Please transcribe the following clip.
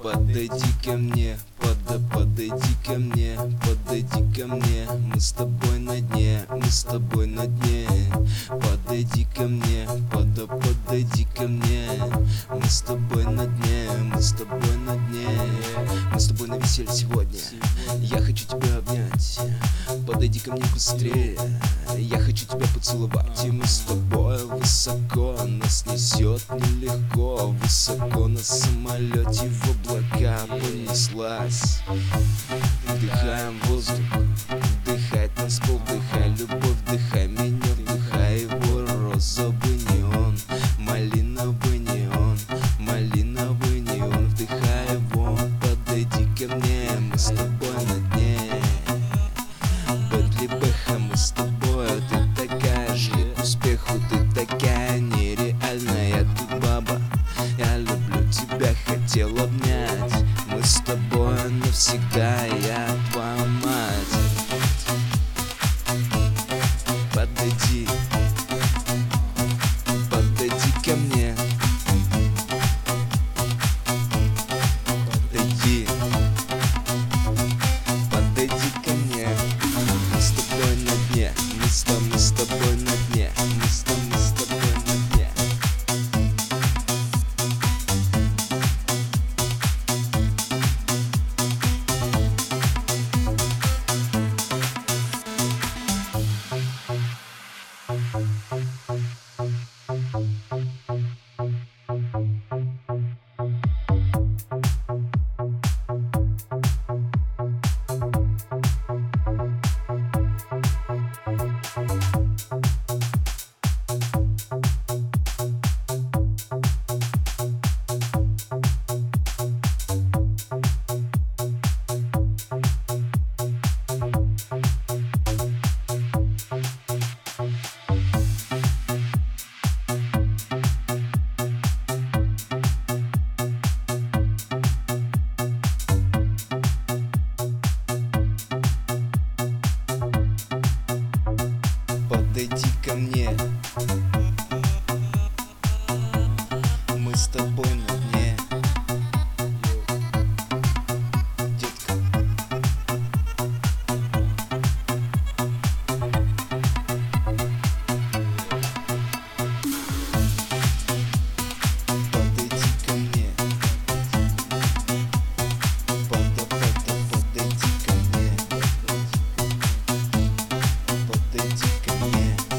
Подойди ко мне, подойди ко мне, подойди ко мне. Мы с тобой на дне, мы с тобой на дне. Подойди ко мне, подойди ко мне. Мы с тобой на дне, мы с тобой на дне. Мы с тобой на веселье сегодня. Я хочу тебя обнять. Подойди ко мне быстрее. Я хочу тебя поцеловать. И мы с тобой высоко, нас несет нелегко. Высоко на самолете в облака понеслась. Вдыхаем воздух, вдыхает нас полдыхай. Любовь, вдыхай меня, вдыхай его. Розовый неон, малиновый неон, малиновый неон. Вдыхай его, подойди ко мне. Мы с тобой на дне. Бэдли Бэхэм, мы с тобой. Ты такая же к успеху, ты такая нереальная. Ты баба, я люблю тебя, хотел обнять. Мы с тобой навсегда, я твоя мать. Подойди, подойди ко мне. Подойди, подойди ко мне. Мы с тобой на дне, мы с тобой на дне. Мы с тобой на дне. Подойди ко мне. Мы с тобой на дне. Детка. Подойди ко мне. Подойди ко мне. Подойди ко мне.